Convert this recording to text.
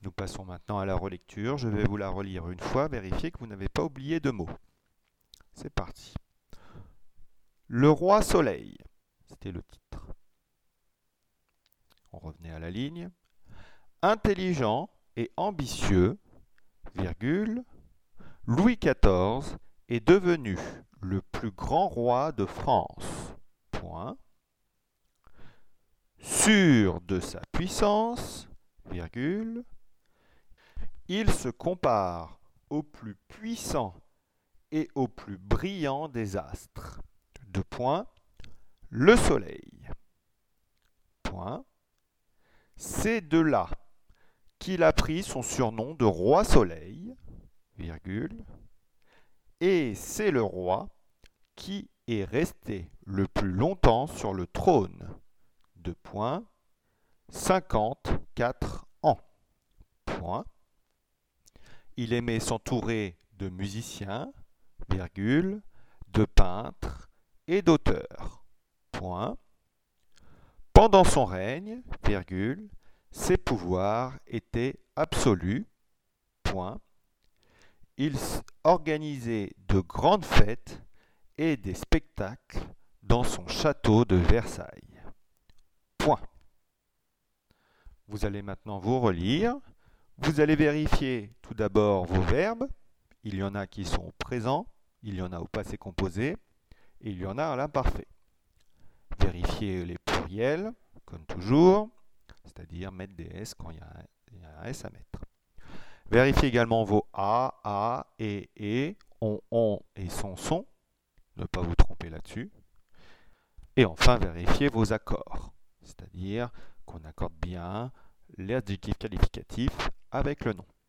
Nous passons maintenant à la relecture. Je vais vous la relire une fois, vérifier que vous n'avez pas oublié de mots. C'est parti. Le roi Soleil, c'était le titre. On revenait à la ligne. Intelligent et ambitieux, virgule, Louis XIV est devenu le plus grand roi de France. Point. Sûr de sa puissance, virgule, il se compare au plus puissant et au plus brillant des astres. Deux points. Le soleil. Point. C'est de là qu'il a pris son surnom de roi soleil, virgule, et c'est le roi qui est resté le plus longtemps sur le trône. Deux points. 54 ans. Point. Il aimait s'entourer de musiciens, virgule, de peintres et d'auteurs. Point. Pendant son règne, virgule, ses pouvoirs étaient absolus. Point. Il organisait de grandes fêtes et des spectacles dans son château de Versailles. Point. Vous allez maintenant vous relire. Vous allez vérifier tout d'abord vos verbes. Il y en a qui sont au présent, il y en a au passé composé, et il y en a à l'imparfait. Vérifiez les pluriels, comme toujours, c'est-à-dire mettre des S quand il y a un S à mettre. Vérifiez également vos a, et, on et son. Ne pas vous tromper là-dessus. Et enfin, vérifiez vos accords, c'est-à-dire qu'on accorde bien l'adjectif qualificatif avec le nom.